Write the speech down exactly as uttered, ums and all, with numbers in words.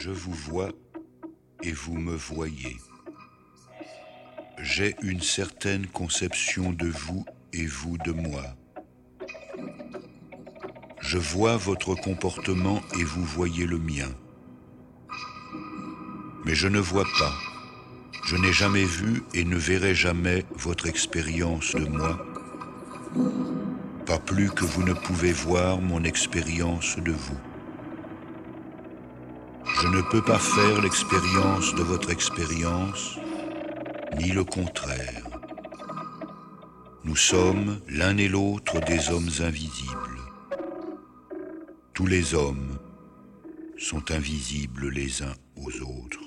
Je vous vois et vous me voyez. J'ai une certaine conception de vous et vous de moi. Je vois votre comportement et vous voyez le mien. Mais je ne vois pas. Je n'ai jamais vu et ne verrai jamais votre expérience de moi, pas plus que vous ne pouvez voir mon expérience de vous. Je ne peux pas faire l'expérience de votre expérience, ni le contraire. Nous sommes l'un et l'autre des hommes invisibles. Tous les hommes sont invisibles les uns aux autres.